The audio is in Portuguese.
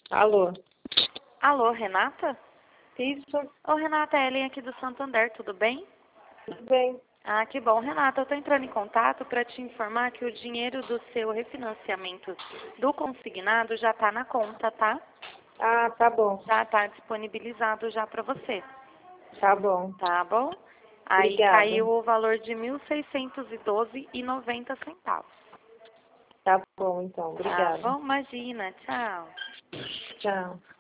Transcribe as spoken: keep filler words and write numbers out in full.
Alô? Alô, Renata? Isso, Ô, Renata, é a Ellen aqui do Santander, tudo bem? tudo bem. Ah, que bom. Renata, eu estou entrando em contato para te informar que o dinheiro do seu refinanciamento do consignado já está na conta, tá? Ah, tá bom, Já está disponibilizado já para você, tá bom. tá bom? Aí Obrigada. caiu o valor de mil seiscentos e doze reais e noventa centavos. Tá bom, então. Tá Obrigada. bom? Imagina. Tchau. Tchau.